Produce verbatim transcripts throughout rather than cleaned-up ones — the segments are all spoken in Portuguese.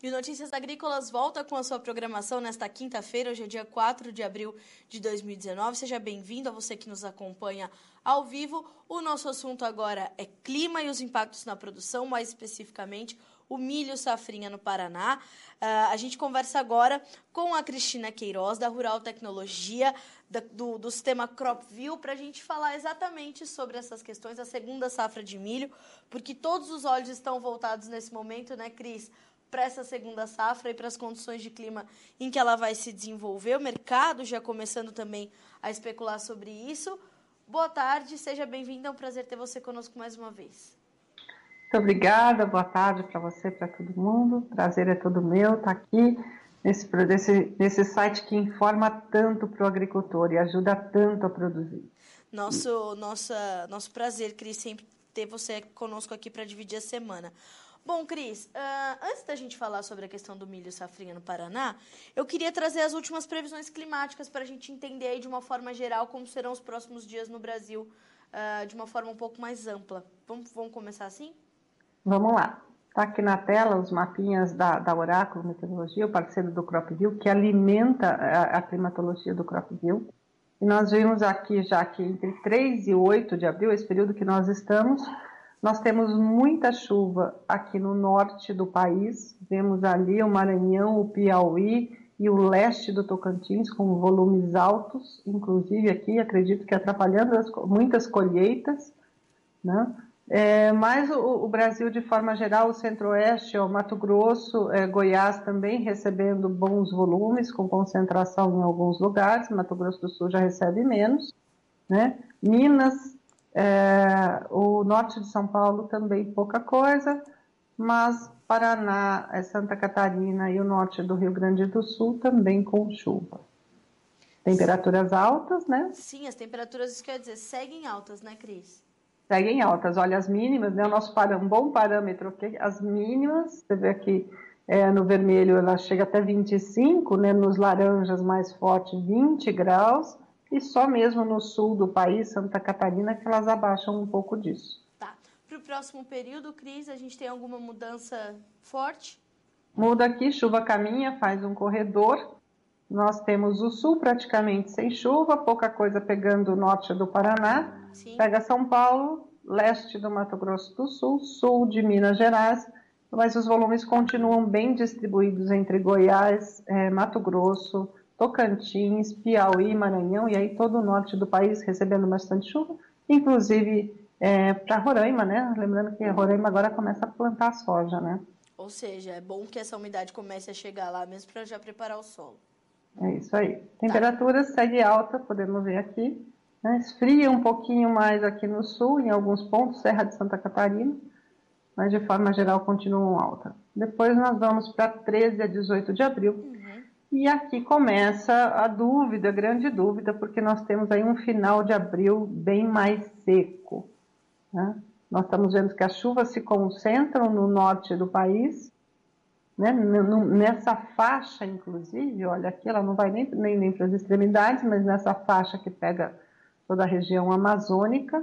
E o Notícias Agrícolas volta com a sua programação nesta quinta-feira, hoje é dia quatro de abril de dois mil e dezenove. Seja bem-vindo a você que nos acompanha ao vivo. O nosso assunto agora é clima e os impactos na produção, mais especificamente o milho safrinha no Paraná. Uh, a gente conversa agora com a Cristina Queiroz, da Rural Tecnologia, da, do, do sistema CropView, para a gente falar exatamente sobre essas questões, a segunda safra de milho, porque todos os olhos estão voltados nesse momento, né, Cris, para essa segunda safra e para as condições de clima em que ela vai se desenvolver. O mercado já começando também a especular sobre isso. Boa tarde, seja bem-vinda, é um prazer ter você conosco mais uma vez. Muito obrigada, boa tarde para você, para todo mundo. Prazer é todo meu estar aqui nesse, nesse, nesse site que informa tanto para o agricultor e ajuda tanto a produzir. Nosso, nossa, nosso prazer, Cris, sempre ter você conosco aqui para dividir a semana. Bom, Cris, uh, antes da gente falar sobre a questão do milho safrinha no Paraná, eu queria trazer as últimas previsões climáticas para a gente entender aí de uma forma geral como serão os próximos dias no Brasil, uh, de uma forma um pouco mais ampla. Vamos, vamos começar assim? Vamos lá. Está aqui na tela os mapinhas da, da Oráculo Meteorologia, o parceiro do CropView, que alimenta a, a climatologia do CropView. E nós vimos aqui já que entre três e oito de abril, esse período que nós estamos, nós temos muita chuva aqui no norte do país. Vemos ali o Maranhão, o Piauí e o leste do Tocantins com volumes altos, inclusive aqui, acredito que atrapalhando as, muitas colheitas, né? É, mas o, o Brasil, de forma geral, o Centro-Oeste, o Mato Grosso, é, Goiás também recebendo bons volumes, com concentração em alguns lugares. Mato Grosso do Sul já recebe menos, né? Minas, é, o norte de São Paulo também pouca coisa, mas Paraná, Santa Catarina e o norte do Rio Grande do Sul também com chuva. Temperaturas altas, né? Sim, as temperaturas, isso quer dizer, seguem altas, né, Cris? Seguem altas. Olha, as mínimas, né, o nosso parâmetro, um bom parâmetro, okay? As mínimas, você vê aqui é, no vermelho, ela chega até vinte e cinco, né, nos laranjas mais forte, vinte graus, e só mesmo no sul do país, Santa Catarina, que elas abaixam um pouco disso. Tá. Para o próximo período, Cris, a gente tem alguma mudança forte? Muda aqui, chuva caminha, faz um corredor. Nós temos o sul praticamente sem chuva, pouca coisa pegando o norte do Paraná. Sim. Pega São Paulo, leste do Mato Grosso do Sul, sul de Minas Gerais, mas os volumes continuam bem distribuídos entre Goiás, eh, Mato Grosso, Tocantins, Piauí, Maranhão, e aí todo o norte do país recebendo bastante chuva, inclusive eh, para Roraima, né? Lembrando que Roraima agora começa a plantar soja, né? Ou seja, é bom que essa umidade comece a chegar lá mesmo para já preparar o solo. É isso aí. Temperatura tá. Segue alta, podemos ver aqui. Né? Esfria um pouquinho mais aqui no sul, em alguns pontos, Serra de Santa Catarina, mas de forma geral continuam alta. Depois nós vamos para treze a dezoito de abril. Uhum. E aqui começa a dúvida, a grande dúvida, porque nós temos aí um final de abril bem mais seco. Né? Nós estamos vendo que as chuvas se concentram no norte do país, né? Nessa faixa, inclusive, olha aqui, ela não vai nem, nem, nem para as extremidades, mas nessa faixa que pega toda a região amazônica,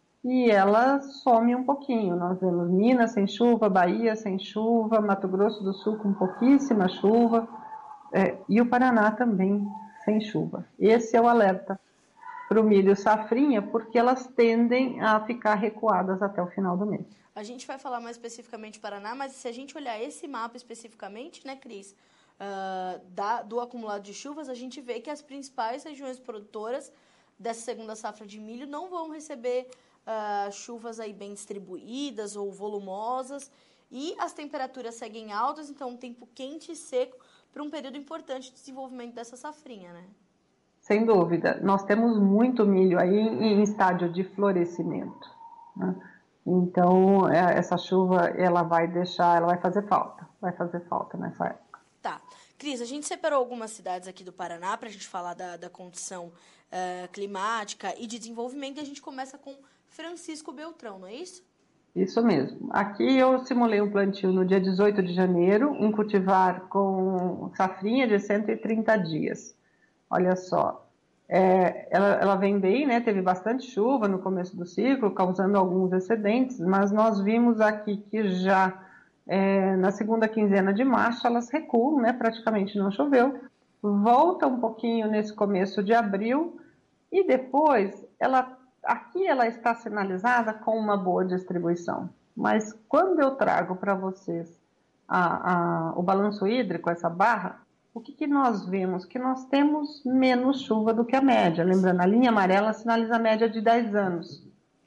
e ela some um pouquinho. Nós vemos Minas sem chuva, Bahia sem chuva, Mato Grosso do Sul com pouquíssima chuva, é, e o Paraná também sem chuva. Esse é o alerta para o milho safrinha, porque elas tendem a ficar recuadas até o final do mês. A gente vai falar mais especificamente do Paraná, mas se a gente olhar esse mapa especificamente, né, Cris, uh, da, do acumulado de chuvas, a gente vê que as principais regiões produtoras dessa segunda safra de milho não vão receber uh, chuvas aí bem distribuídas ou volumosas, e as temperaturas seguem altas, então um tempo quente e seco para um período importante de desenvolvimento dessa safrinha, né? Sem dúvida. Nós temos muito milho aí em estágio de florescimento, né? Então, essa chuva, ela vai deixar, ela vai fazer falta, vai fazer falta nessa época. Tá. Cris, a gente separou algumas cidades aqui do Paraná para a gente falar da, da condição uh, climática e de desenvolvimento, e a gente começa com Francisco Beltrão, não é isso? Isso mesmo. Aqui eu simulei um plantio no dia dezoito de janeiro, em cultivar com safrinha de cento e trinta dias. Olha só. É, ela, ela vem bem, né? Teve bastante chuva no começo do ciclo, causando alguns excedentes, mas nós vimos aqui que já é, na segunda quinzena de março elas recuam, né? Praticamente não choveu, volta um pouquinho nesse começo de abril e depois ela, aqui ela está sinalizada com uma boa distribuição. Mas quando eu trago para vocês a, a, o balanço hídrico, essa barra, o que, que nós vemos? Que nós temos menos chuva do que a média. Lembrando, a linha amarela sinaliza a média de dez anos.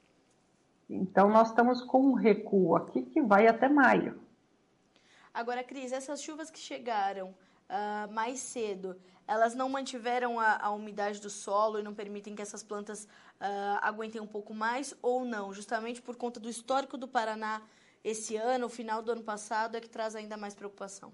Então, nós estamos com um recuo aqui que vai até maio. Agora, Cris, essas chuvas que chegaram uh, mais cedo, elas não mantiveram a, a umidade do solo e não permitem que essas plantas uh, aguentem um pouco mais ou não? Justamente por conta do histórico do Paraná esse ano, o final do ano passado, é que traz ainda mais preocupação.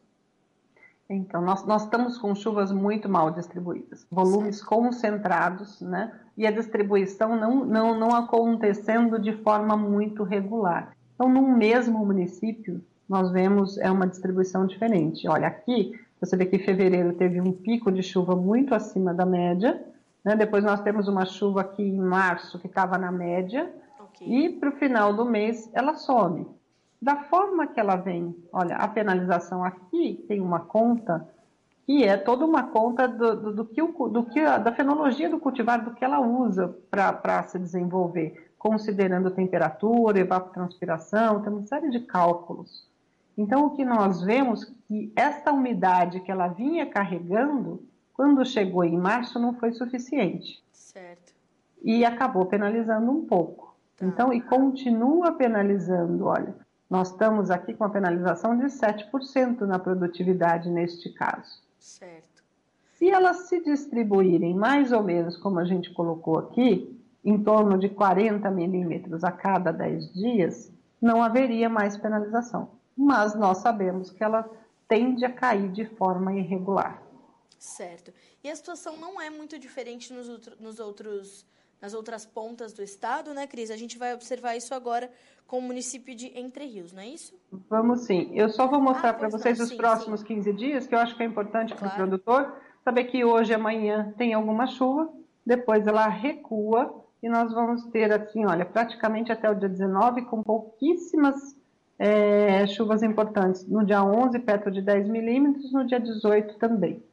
Então, nós, nós estamos com chuvas muito mal distribuídas, volumes certo. Concentrados, né? E a distribuição não, não, não acontecendo de forma muito regular. Então, num mesmo município, nós vemos é uma distribuição diferente. Olha, aqui, você vê que em fevereiro teve um pico de chuva muito acima da média, né? Depois nós temos uma chuva aqui em março que estava na média, okay. E para o final do mês ela some. Da forma que ela vem, olha, a penalização aqui tem uma conta que é toda uma conta do, do, do que, o, do que a, da fenologia do cultivar, do que ela usa para se desenvolver, considerando temperatura, evapotranspiração, tem uma série de cálculos. Então, o que nós vemos é que esta umidade que ela vinha carregando, quando chegou em março, não foi suficiente. Certo. E acabou penalizando um pouco. Tá. Então, e continua penalizando, olha, nós estamos aqui com a penalização de sete por cento na produtividade neste caso. Certo. Se elas se distribuírem mais ou menos, como a gente colocou aqui, em torno de quarenta milímetros a cada dez dias, não haveria mais penalização. Mas nós sabemos que ela tende a cair de forma irregular. Certo. E a situação não é muito diferente nos, outro, nos outros, nas outras pontas do estado, né, Cris? A gente vai observar isso agora com o município de Entre Rios, não é isso? Vamos sim. Eu só vou mostrar ah, para vocês não. os sim, próximos sim. quinze dias, que eu acho que é importante claro. para o produtor saber que hoje e amanhã tem alguma chuva, depois ela recua e nós vamos ter, assim, olha, praticamente até o dia dezenove, com pouquíssimas é, chuvas importantes. No dia onze, perto de dez milímetros, no dia dezoito também.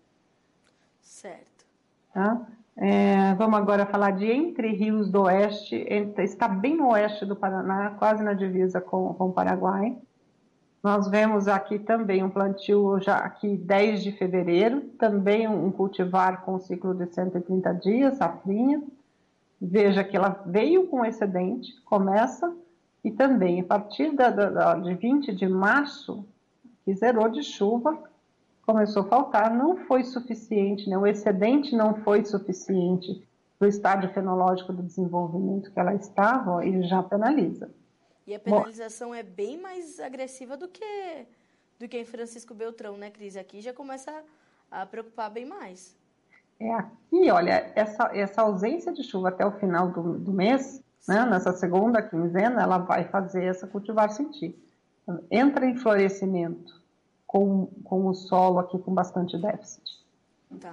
Certo. Tá? É, vamos agora falar de Entre Rios do Oeste, está bem no oeste do Paraná, quase na divisa com, com o Paraguai. Nós vemos aqui também um plantio já aqui dez de fevereiro, também um cultivar com ciclo de cento e trinta dias, safrinha. Veja que ela veio com excedente, começa, e também a partir da, da, de vinte de março, que zerou de chuva, começou a faltar, não foi suficiente, né? O excedente não foi suficiente para o estágio fenológico do desenvolvimento que ela estava, ó, e já penaliza. E a penalização Bom, é bem mais agressiva do que, do que em Francisco Beltrão, né, Cris? Aqui já começa a, a preocupar bem mais. É aqui, olha, essa, essa ausência de chuva até o final do, do mês, né, nessa segunda quinzena, ela vai fazer essa cultivar sentir. Entra em florescimento com, com o solo aqui com bastante déficit. Tá.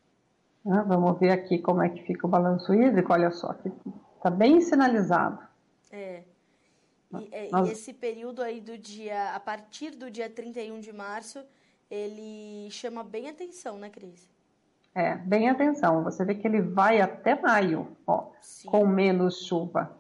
Ah, vamos ver aqui como é que fica o balanço hídrico, olha só, aqui está bem sinalizado. É. E, é, Nós... e esse período aí do dia, a partir do dia trinta e um de março, ele chama bem atenção, né, Cris? É, bem atenção. Você vê que ele vai até maio, ó, com menos chuva.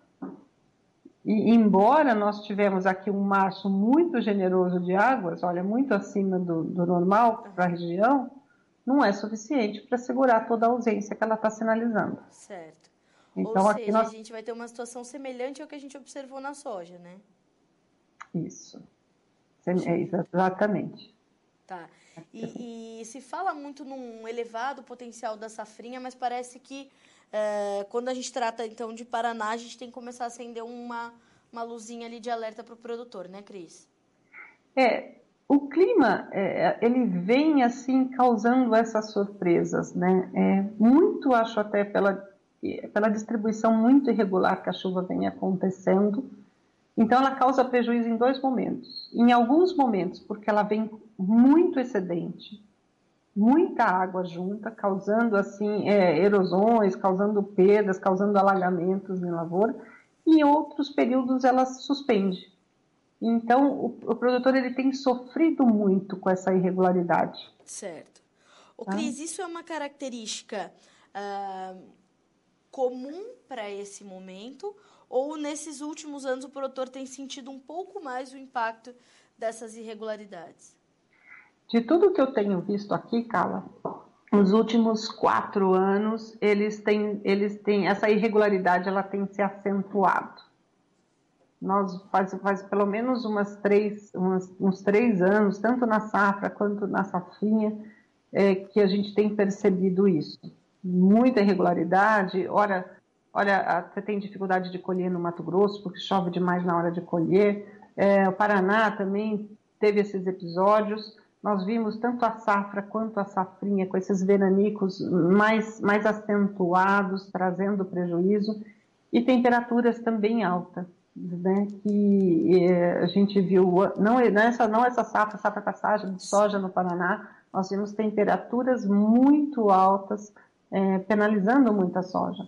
E embora nós tivemos aqui um março muito generoso de águas, olha, muito acima do, do normal para a região, não é suficiente para segurar toda a ausência que ela está sinalizando. Certo. Então, Ou aqui seja, nós... a gente vai ter uma situação semelhante ao que a gente observou na soja, né? Isso. É, exatamente. Tá. E, e se fala muito num elevado potencial da safrinha, mas parece que é, quando a gente trata, então, de Paraná, a gente tem que começar a acender uma, uma luzinha ali de alerta para o produtor, né, Cris? É, o clima, é, ele vem, assim, causando essas surpresas, né? É, muito, acho até, pela... pela distribuição muito irregular que a chuva vem acontecendo. Então, ela causa prejuízo em dois momentos. Em alguns momentos, porque ela vem muito excedente, muita água junta, causando assim, é, erosões, causando perdas, causando alagamentos em lavoura. E em outros períodos, ela suspende. Então, o, o produtor ele tem sofrido muito com essa irregularidade. Certo. Ô, Tá? Cris, isso é uma característica ah, comum para esse momento, ou nesses últimos anos o produtor tem sentido um pouco mais o impacto dessas irregularidades? De tudo que eu tenho visto aqui, Carla, nos últimos quatro anos, eles têm, eles têm essa irregularidade, ela tem se acentuado. Nós faz, faz pelo menos umas três, umas, uns três anos, tanto na safra quanto na safrinha, é, que a gente tem percebido isso. Muita irregularidade. Ora, olha, você tem dificuldade de colher no Mato Grosso, porque chove demais na hora de colher. É, o Paraná também teve esses episódios. Nós vimos tanto a safra quanto a safrinha com esses veranicos mais, mais acentuados, trazendo prejuízo, e temperaturas também altas. Né, que eh, a gente viu, não, não, essa, não essa safra, safra passagem de soja no Paraná, nós vimos temperaturas muito altas, eh, penalizando muito a soja.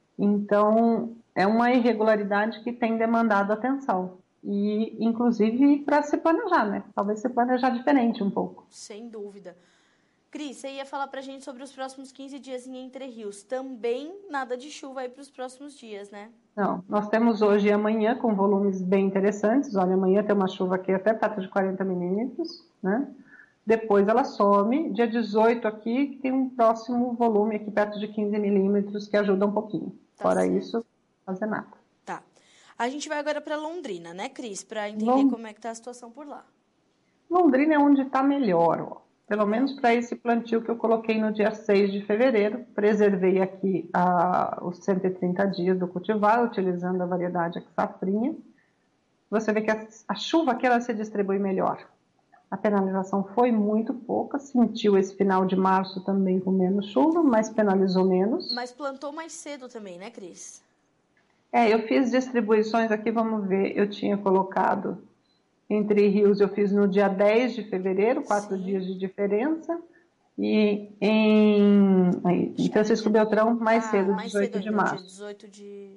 Então, é uma irregularidade que tem demandado atenção. E, inclusive, para se planejar, né? Talvez se planejar diferente um pouco. Sem dúvida. Cris, você ia falar para a gente sobre os próximos quinze dias em Entre Rios. Também nada de chuva aí para os próximos dias, né? Não, nós temos hoje e amanhã com volumes bem interessantes. Olha, amanhã tem uma chuva aqui até perto de quarenta milímetros, né? Depois ela some. Dia dezoito aqui tem um próximo volume aqui perto de quinze milímetros que ajuda um pouquinho. Tá. Fora certo. Isso, não fazer nada. Tá. A gente vai agora para Londrina, né, Cris? Para entender Lond... como é que tá a situação por lá. Londrina é onde está melhor, ó. Pelo menos para esse plantio que eu coloquei no dia seis de fevereiro. Preservei aqui a, os cento e trinta dias do cultivar, utilizando a variedade safrinha. Você vê que a, a chuva aqui ela se distribui melhor. A penalização foi muito pouca, sentiu esse final de março também com menos chuva, mas penalizou menos. Mas plantou mais cedo também, né, Cris? É, eu fiz distribuições aqui, vamos ver, eu tinha colocado... Entre Rios eu fiz no dia dez de fevereiro, quatro Sim. dias de diferença. E em, em Francisco Beltrão, mais ah, cedo, mais dezoito cedo, de então, março. dezoito de...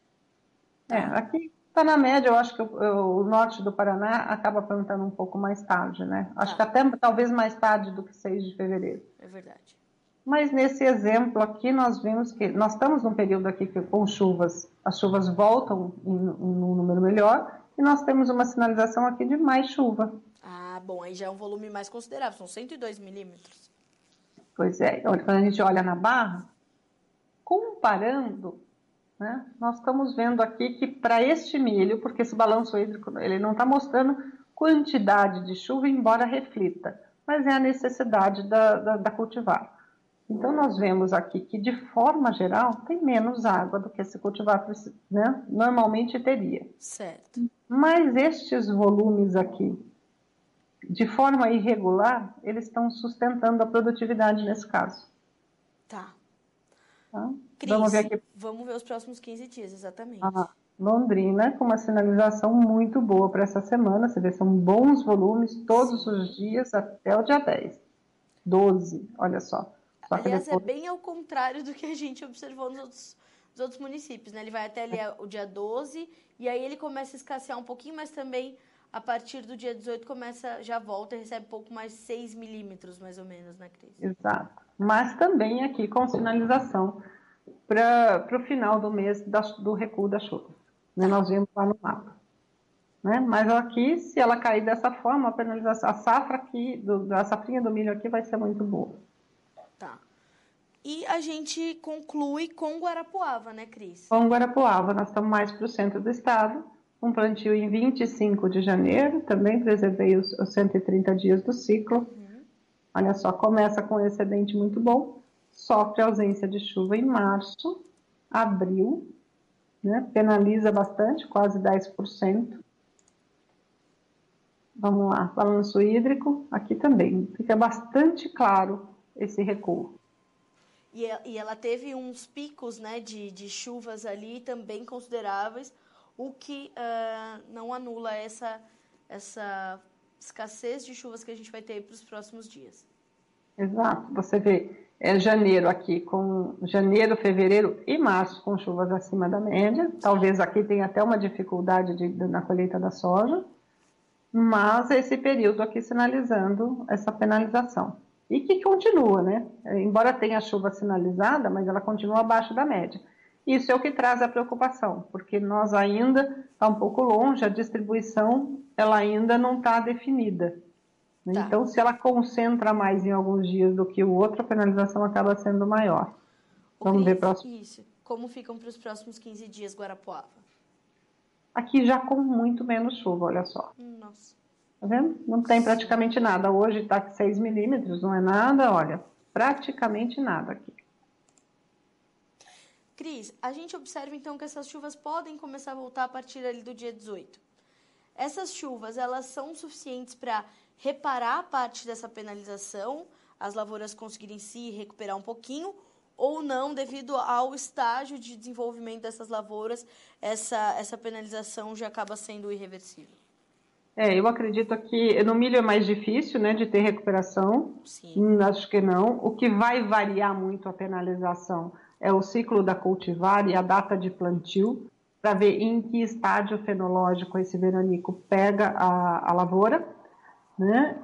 É, aqui está na média, eu acho que o, o norte do Paraná acaba plantando um pouco mais tarde, né? Acho tá. que até talvez mais tarde do que seis de fevereiro. É verdade. Mas nesse exemplo aqui, nós vimos que nós estamos num período aqui que, com chuvas, as chuvas voltam em, em um número melhor. E nós temos uma sinalização aqui de mais chuva. Ah, bom, aí já é um volume mais considerável, são cento e dois milímetros. Pois é, quando a gente olha na barra, comparando, né, nós estamos vendo aqui que para este milho, porque esse balanço hídrico, ele não está mostrando quantidade de chuva, embora reflita, mas é a necessidade da, da, da cultivar. Então, nós vemos aqui que, de forma geral, tem menos água do que esse cultivar, né, normalmente teria. Certo. Mas estes volumes aqui, de forma irregular, eles estão sustentando a produtividade nesse caso. Tá. Tá? Cris, vamos ver aqui. Vamos ver os próximos quinze dias, exatamente. Ah, Londrina, com uma sinalização muito boa para essa semana. Você vê, são bons volumes todos Sim. os dias até o dia dez. doze, olha só. Só Aliás, depois... é bem ao contrário do que a gente observou nos outros, nos outros municípios, né? Ele vai até ali o dia doze e aí ele começa a escassear um pouquinho, mas também a partir do dia dezoito começa, já volta e recebe um pouco mais, seis milímetros mais ou menos, né, Cris? Exato. Mas também aqui com sinalização para o final do mês da, do recuo da chuva. Né? Nós vimos lá no mapa. Né? Mas aqui, se ela cair dessa forma, a penalização, a safra aqui, do, a safrinha do milho aqui vai ser muito boa. Tá. E a gente conclui com Guarapuava, né, Cris? Com Guarapuava, nós estamos mais para o centro do estado, um plantio em vinte e cinco de janeiro, também preservei os, os cento e trinta dias do ciclo. Uhum. Olha só, começa com um excedente muito bom, sofre ausência de chuva em março, abril, né, penaliza bastante, quase dez por cento. Vamos lá, balanço hídrico, aqui também, fica bastante claro esse recuo. E, e ela teve uns picos, né, de, de chuvas ali também consideráveis, o que uh, não anula essa, essa escassez de chuvas que a gente vai ter para os próximos dias. Exato, você vê, é janeiro aqui, com janeiro, fevereiro e março com chuvas acima da média, talvez aqui tenha até uma dificuldade de, de, na colheita da soja, mas esse período aqui sinalizando essa penalização. E que continua, né? Embora tenha chuva sinalizada, mas ela continua abaixo da média. Isso é o que traz a preocupação, porque nós ainda, está um pouco longe, a distribuição ela ainda não está definida. Tá. Então, se ela concentra mais em alguns dias do que o outro, a penalização acaba sendo maior. O Vamos Cris, ver próximo. Isso. Como ficam para os próximos quinze dias, Guarapuava? Aqui já com muito menos chuva, olha só. Nossa. Tá vendo? Não tem praticamente nada. Hoje está com seis milímetros, não é nada, olha, praticamente nada aqui. Cris, a gente observa então que essas chuvas podem começar a voltar a partir ali do dia dezoito. Essas chuvas, elas são suficientes para reparar parte dessa penalização, as lavouras conseguirem se recuperar um pouquinho, ou não, devido ao estágio de desenvolvimento dessas lavouras, essa, essa penalização já acaba sendo irreversível? É, eu acredito que no milho é mais difícil, né, de ter recuperação. Sim. Hum, acho que não. O que vai variar muito a penalização é o ciclo da cultivar e a data de plantio, para ver em que estágio fenológico esse veranico pega a, a lavoura, né?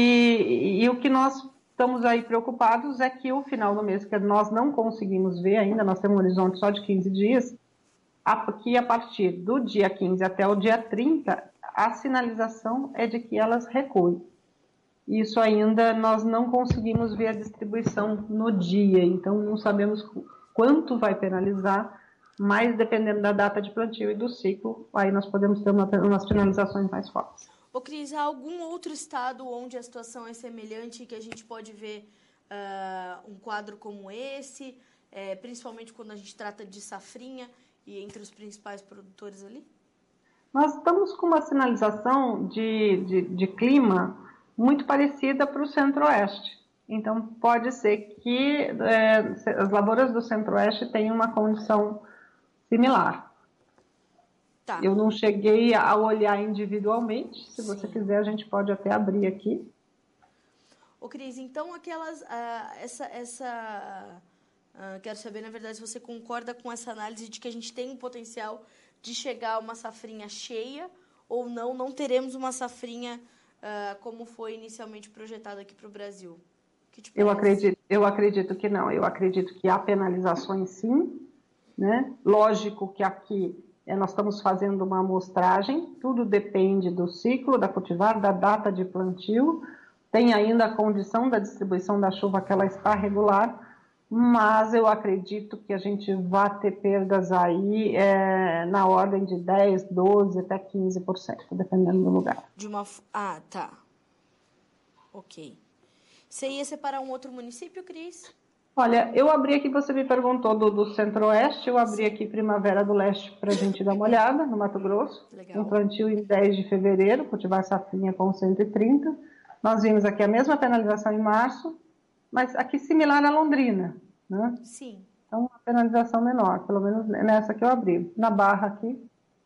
E, e, e o que nós estamos aí preocupados é que o final do mês, que nós não conseguimos ver ainda, nós temos um horizonte só de quinze dias, aqui a partir do dia quinze até o dia trinta, a sinalização é de que elas recuem. Isso ainda nós não conseguimos ver a distribuição no dia, então não sabemos quanto vai penalizar, mas dependendo da data de plantio e do ciclo, aí nós podemos ter uma, umas penalizações mais fortes. Ô Cris, há algum outro estado onde a situação é semelhante, que a gente pode ver uh, um quadro como esse, é, principalmente quando a gente trata de safrinha e entre os principais produtores ali? Nós estamos com uma sinalização de, de, de clima muito parecida para o centro-oeste. Então, pode ser que é, as lavouras do centro-oeste tenham uma condição similar. Tá. Eu não cheguei a olhar individualmente. Se Sim. você quiser, a gente pode até abrir aqui. Ô, Cris, então aquelas... Uh, essa... essa uh, quero saber, na verdade, se você concorda com essa análise de que a gente tem um potencial de chegar a uma safrinha cheia ou não, não teremos uma safrinha uh, como foi inicialmente projetado aqui para o Brasil. Que te eu, acredito, eu acredito que não. Eu acredito que há penalizações, sim. Né? Lógico que aqui é, nós estamos fazendo uma amostragem, tudo depende do ciclo da cultivar, da data de plantio, tem ainda a condição da distribuição da chuva que ela está regular, mas eu acredito que a gente vai ter perdas aí é, na ordem de dez, doze até quinze por cento, dependendo do lugar. De uma... Ah, tá. Ok. Você ia separar um outro município, Cris? Olha, eu abri aqui, você me perguntou do, do Centro-Oeste, eu abri aqui Primavera do Leste para a gente dar uma olhada, no Mato Grosso. Legal. Um plantio em dez de fevereiro, cultivar safrinha com cento e trinta. Nós vimos aqui a mesma penalização em março, mas aqui similar à Londrina, né? Sim. Então, uma penalização menor, pelo menos nessa que eu abri. Na Barra aqui,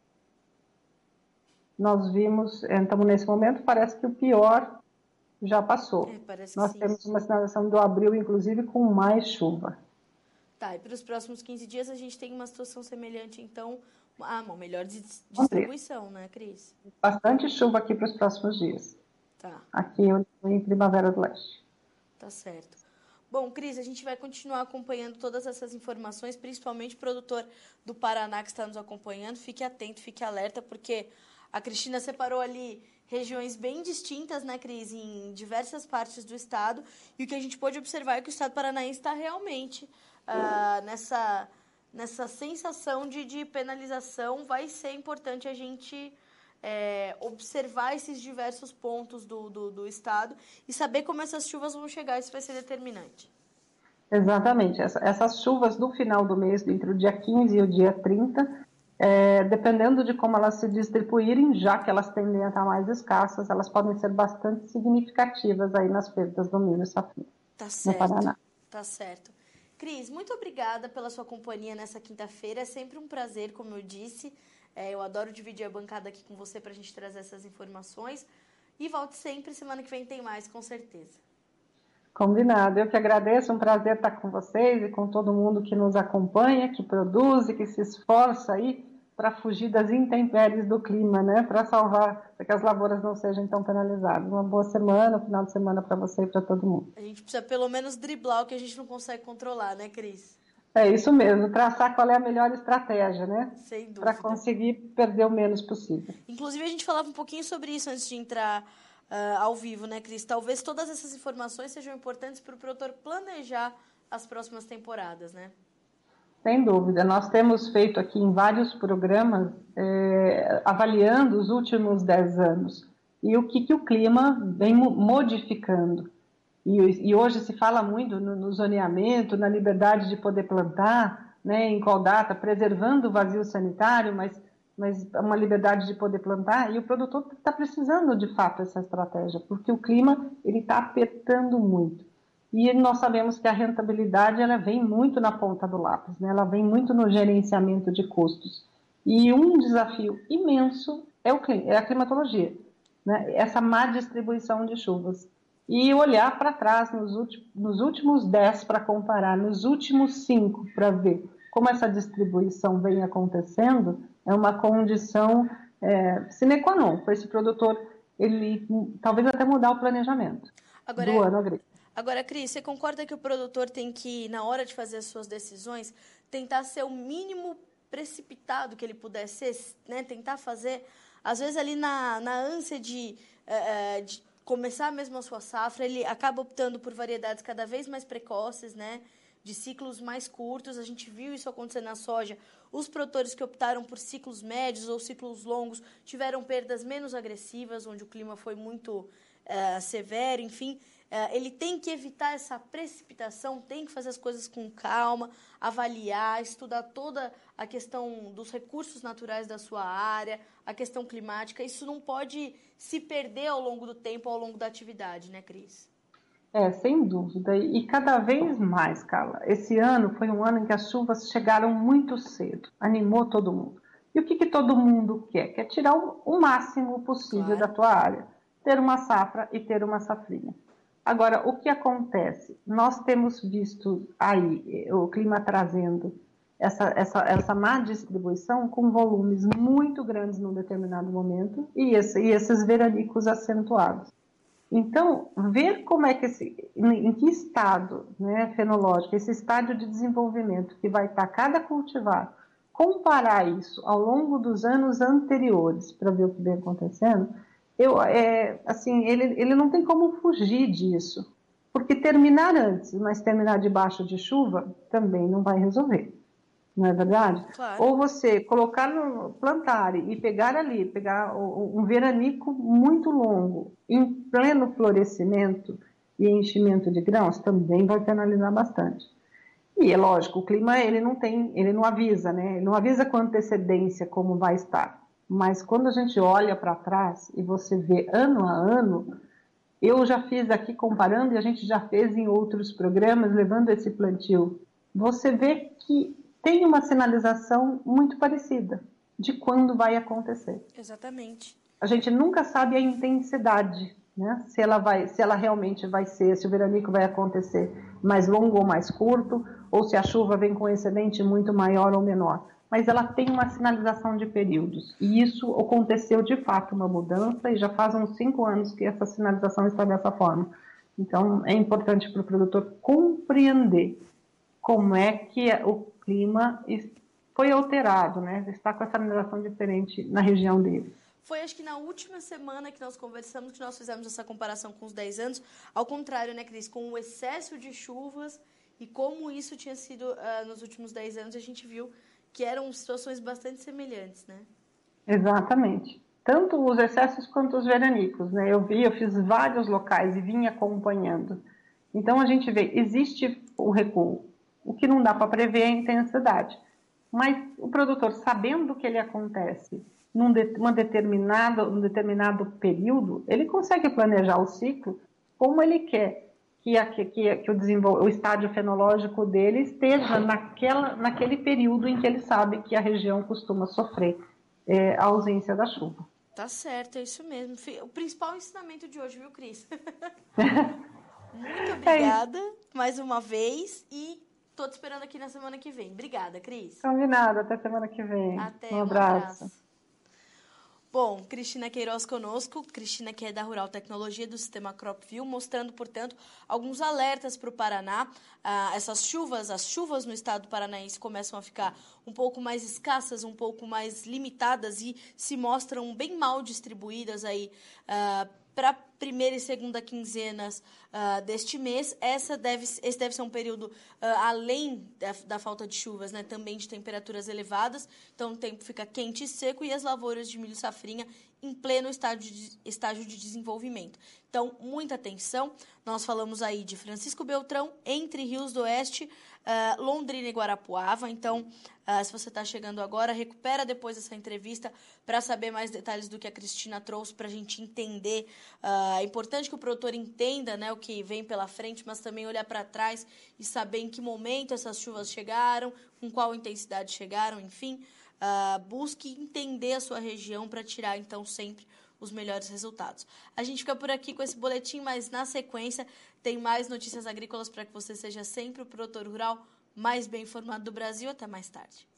nós vimos, estamos nesse momento, parece que o pior já passou. É, nós sim. temos uma sinalização do abril, inclusive, com mais chuva. Tá, e para os próximos quinze dias a gente tem uma situação semelhante, então, ah, uma melhor distribuição, né, Cris? Bastante chuva aqui para os próximos dias. Tá. Aqui em Primavera do Leste. Tá certo. Bom, Cris, a gente vai continuar acompanhando todas essas informações, principalmente o produtor do Paraná que está nos acompanhando. Fique atento, fique alerta, porque a Cristina separou ali regiões bem distintas, né, Cris, em diversas partes do estado. E o que a gente pôde observar é que o estado paranaense está realmente uh, nessa, nessa sensação de, de penalização. Vai ser importante a gente... É, observar esses diversos pontos do, do, do estado e saber como essas chuvas vão chegar, isso vai ser determinante. Exatamente, Essa, essas chuvas no final do mês, entre o dia quinze e o dia trinta, é, dependendo de como elas se distribuírem, já que elas tendem a estar mais escassas, elas podem ser bastante significativas aí nas perdas do milho safrinha tá certo, no Paraná. Tá certo. Cris, muito obrigada pela sua companhia nessa quinta-feira, é sempre um prazer, como eu disse. É, eu adoro dividir a bancada aqui com você para a gente trazer essas informações. E volte sempre, semana que vem tem mais, com certeza. Combinado. Eu que agradeço, um prazer estar com vocês e com todo mundo que nos acompanha, que produz e que se esforça aí para fugir das intempéries do clima, né? Para salvar, para que as lavouras não sejam tão penalizadas. Uma boa semana, final de semana para você e para todo mundo. A gente precisa pelo menos driblar o que a gente não consegue controlar, né, Cris? É isso mesmo, traçar qual é a melhor estratégia, né? Sem dúvida. Para conseguir perder o menos possível. Inclusive, a gente falava um pouquinho sobre isso antes de entrar uh, ao vivo, né, Cris? Talvez todas essas informações sejam importantes para o produtor planejar as próximas temporadas, né? Sem dúvida. Nós temos feito aqui em vários programas, é, avaliando os últimos dez anos e o que, que o clima vem modificando. E, e hoje se fala muito no, no zoneamento, na liberdade de poder plantar, né, em qual data, preservando o vazio sanitário, mas, mas uma liberdade de poder plantar. E o produtor está precisando, de fato, dessa estratégia, porque o clima está apertando muito. E nós sabemos que a rentabilidade ela vem muito na ponta do lápis, né? Ela vem muito no gerenciamento de custos. E um desafio imenso é, o, é a climatologia, né? Essa má distribuição de chuvas. E olhar para trás nos últimos, nos últimos dez para comparar, nos últimos cinco para ver como essa distribuição vem acontecendo, é uma condição é, sine qua non para esse produtor, ele talvez até mudar o planejamento Agora, do ano agrícola. Agora, Cris, você concorda que o produtor tem que, na hora de fazer as suas decisões, tentar ser o mínimo precipitado que ele puder ser, né? Tentar fazer, às vezes ali na, na ânsia de, uh, de começar mesmo a sua safra, ele acaba optando por variedades cada vez mais precoces, né? De ciclos mais curtos. A gente viu isso acontecer na soja. Os produtores que optaram por ciclos médios ou ciclos longos tiveram perdas menos agressivas, onde o clima foi muito uh, severo, enfim. Uh, ele tem que evitar essa precipitação, tem que fazer as coisas com calma, avaliar, estudar toda a questão dos recursos naturais da sua área, a questão climática. Isso não pode se perder ao longo do tempo, ao longo da atividade, né, Cris? É, sem dúvida. E cada vez mais, Carla. Esse ano foi um ano em que as chuvas chegaram muito cedo, animou todo mundo. E o que, que todo mundo quer? Quer tirar o, o máximo possível Claro. da tua área, ter uma safra e ter uma safrinha. Agora, o que acontece? Nós temos visto aí o clima trazendo essa, essa, essa má distribuição com volumes muito grandes num determinado momento e, esse, e esses veranicos acentuados. Então, ver como é que esse, em que estado, né, fenológico, esse estágio de desenvolvimento que vai estar cada cultivar, comparar isso ao longo dos anos anteriores para ver o que vem acontecendo, eu, é, assim, ele, ele não tem como fugir disso, porque terminar antes, mas terminar debaixo de chuva também não vai resolver, não é verdade? Claro. Ou você colocar no plantar e pegar ali, pegar um veranico muito longo, em pleno florescimento e enchimento de grãos, também vai penalizar bastante. E é lógico, o clima ele não tem, ele não avisa, né? Ele não avisa com antecedência como vai estar. Mas quando a gente olha para trás e você vê ano a ano, eu já fiz aqui comparando e a gente já fez em outros programas levando esse plantio, você vê que tem uma sinalização muito parecida de quando vai acontecer. Exatamente. A gente nunca sabe a intensidade, né? Se ela vai, se ela realmente vai ser, se o veranico vai acontecer mais longo ou mais curto, ou se a chuva vem com excedente muito maior ou menor. Mas ela tem uma sinalização de períodos. E isso aconteceu de fato uma mudança e já faz uns cinco anos que essa sinalização está dessa forma. Então é importante para o produtor compreender como é que o clima foi alterado, né? Está com essa sinalização diferente na região dele. Foi, acho que na última semana que nós conversamos, que nós fizemos essa comparação com os dez anos, ao contrário, né, Cris? Com o excesso de chuvas e como isso tinha sido uh, nos últimos dez anos, a gente viu que eram situações bastante semelhantes, né? Exatamente. Tanto os excessos quanto os veranicos, né? Eu vi, eu fiz vários locais e vim acompanhando. Então, a gente vê, existe o recuo. O que não dá para prever é a intensidade. Mas o produtor, sabendo que ele acontece num de, uma determinado, um determinado período, ele consegue planejar o ciclo como ele quer que, a, que, que o, desenvol... o estágio fenológico dele esteja naquela, naquele período em que ele sabe que a região costuma sofrer é, a ausência da chuva. Tá certo, é isso mesmo. O principal ensinamento de hoje, viu, Cris? Muito obrigada, é mais uma vez, e tô te esperando aqui na semana que vem. Obrigada, Cris. Combinado, até semana que vem. Até, um um abraço. abraço. Bom, Cristina Queiroz conosco, Cristina que é da Rural Tecnologia do Sistema CropView, mostrando, portanto, alguns alertas para o Paraná. Ah, essas chuvas, as chuvas no estado paranaense começam a ficar um pouco mais escassas, um pouco mais limitadas e se mostram bem mal distribuídas aí ah, para a primeira e segunda quinzenas uh, deste mês. Essa deve, esse deve ser um período, uh, além da, da falta de chuvas, né, também de temperaturas elevadas. Então, o tempo fica quente e seco e as lavouras de milho safrinha em pleno estágio de, estágio de desenvolvimento. Então, muita atenção. Nós falamos aí de Francisco Beltrão, Entre Rios do Oeste, uh, Londrina e Guarapuava. Então, uh, se você está chegando agora, recupera depois essa entrevista para saber mais detalhes do que a Cristina trouxe para a gente entender. Uh, é importante que o produtor entenda, né, o que vem pela frente, mas também olhar para trás e saber em que momento essas chuvas chegaram, com qual intensidade chegaram, enfim. Uh, busque entender a sua região para tirar, então, sempre os melhores resultados. A gente fica por aqui com esse boletim, mas na sequência tem mais notícias agrícolas para que você seja sempre o produtor rural mais bem informado do Brasil. Até mais tarde.